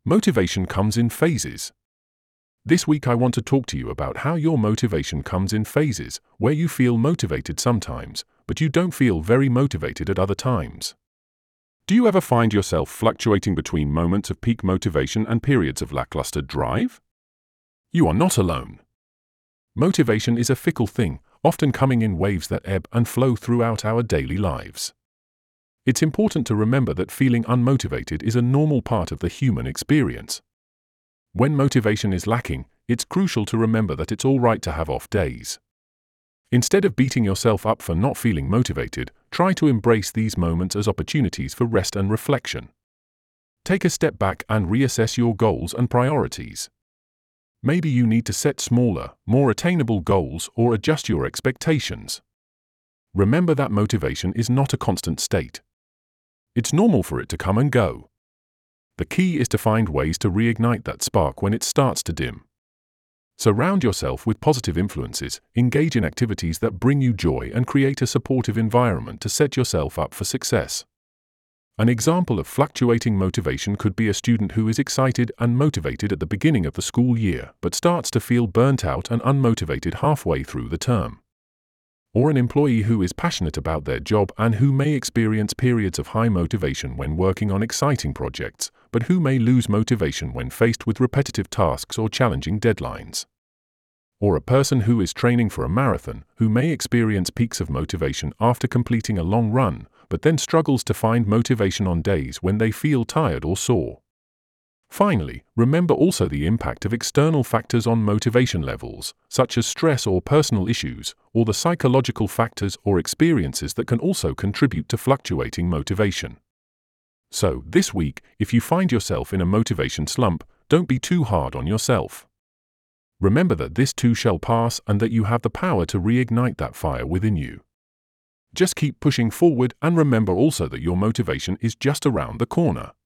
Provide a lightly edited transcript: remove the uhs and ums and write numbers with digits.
Motivation comes in phases. This week I want to talk to you about how your motivation comes in phases, where you feel motivated sometimes, but you don't feel very motivated at other times. Do you ever find yourself fluctuating between moments of peak motivation and periods of lackluster drive? You are not alone. Motivation is a fickle thing, often coming in waves that ebb and flow throughout our daily lives. It's important to remember that feeling unmotivated is a normal part of the human experience. When motivation is lacking, it's crucial to remember that it's all right to have off days. Instead of beating yourself up for not feeling motivated, try to embrace these moments as opportunities for rest and reflection. Take a step back and reassess your goals and priorities. Maybe you need to set smaller, more attainable goals or adjust your expectations. Remember that motivation is not a constant state. It's normal for it to come and go. The key is to find ways to reignite that spark when it starts to dim. Surround yourself with positive influences, engage in activities that bring you joy, and create a supportive environment to set yourself up for success. An example of fluctuating motivation could be a student who is excited and motivated at the beginning of the school year but starts to feel burnt out and unmotivated halfway through the term. Or an employee who is passionate about their job and who may experience periods of high motivation when working on exciting projects, but who may lose motivation when faced with repetitive tasks or challenging deadlines. Or a person who is training for a marathon, who may experience peaks of motivation after completing a long run, but then struggles to find motivation on days when they feel tired or sore. Finally, remember also the impact of external factors on motivation levels, such as stress or personal issues, or the psychological factors or experiences that can also contribute to fluctuating motivation. So, this week, if you find yourself in a motivation slump, don't be too hard on yourself. Remember that this too shall pass and that you have the power to reignite that fire within you. Just keep pushing forward and remember also that your motivation is just around the corner.